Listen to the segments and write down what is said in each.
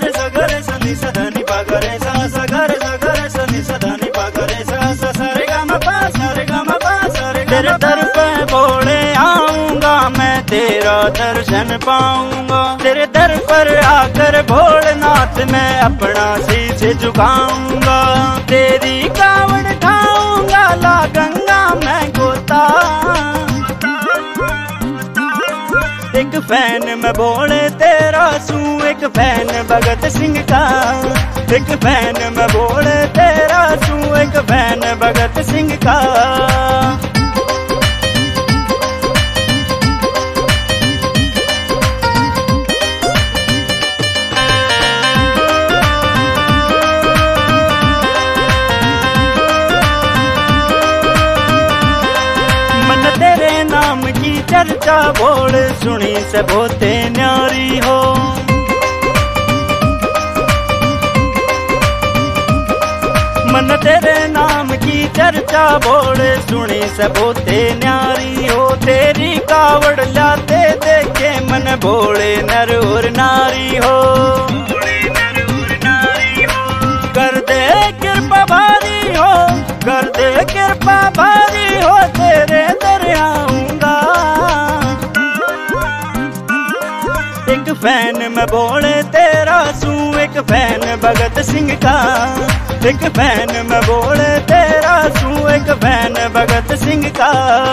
सगर सगर सनी सधनी पगरे सा सगर सगर सनी सधनी पगरे सा सरे गा म पा सरे गा म पा सरे। तेरे दर पे भोले आऊंगा मैं, तेरा दर्शन पाऊंगा। तेरे दर पर आकर भोलेनाथ मैं अपना शीश झुकाऊंगा। तेरी कावड़ ठाऊंगा, ला गंगा मैं गोता। एक फैन मैं भोले तेरा सू, एक फैन भगत सिंह का। एक फैन मैं भोले तेरा सू, एक फैन भगत सिंह का। तेरे नाम की चर्चा बोल सुनी से बहुते न्यारी हो। मन तेरे नाम की चर्चा बोल सुनी से बहुते न्यारी हो। तेरी कावड़ लाते देखे मन भोले नर और नारी हो। कर दे कृपा भारी हो, कर दे कृपा भारी हो, तेरे दर आऊंगा। एक फैन मैं भोले तेरा सू, एक फैन भगत सिंह का। एक फैन मैं भोले तेरा सू, एक फैन भगत सिंह का।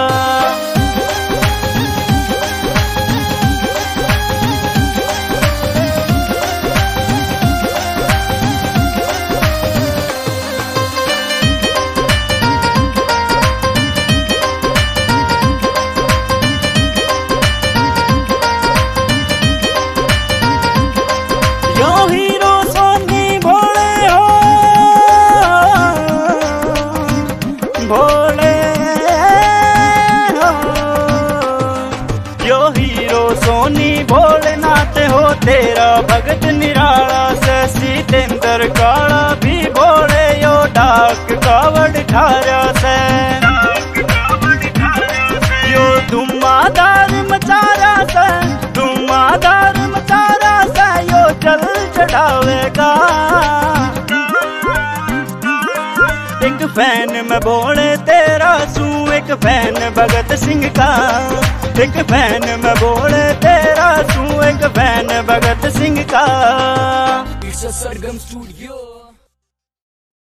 यो हीरो सोनी भोले हो, भोले हो। यो हीरो सोनी भोलेनाथ हो, तेरा भगत निराला से सीतेंद्र काला भी भोले यो। डाक कावड़ ठारा से यो, धुआंधार मचारा से, धुआंधार मचारा से यो चल चढ़ावेगा। एक फैन मैं भोले तेरा सू, एक फैन भगत सिंह का। एक फैन मैं भोले तेरा सू, एक फैन भगत सिंह का। It's a Sargam Studio.